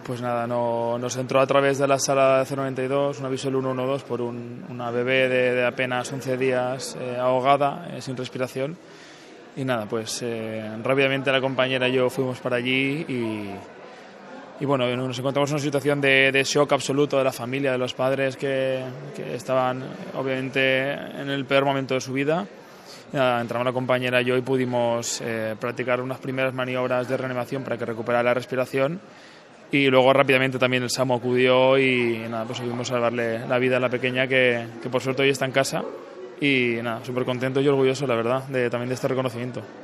Pues nada, nos entró a través de la sala 092 un aviso del 112 por una bebé de apenas 11 días ahogada, sin respiración. Y nada, pues rápidamente la compañera y yo fuimos para allí y bueno, nos encontramos en una situación de shock absoluto de la familia, de los padres que estaban obviamente en el peor momento de su vida. Y nada, entramos la compañera y yo y pudimos practicar unas primeras maniobras de reanimación para que recuperara la respiración. Y luego rápidamente también el SAMU acudió y nada, pues pudimos salvarle la vida a la pequeña que por suerte hoy está en casa y nada, súper contento y orgulloso, la verdad, también de este reconocimiento.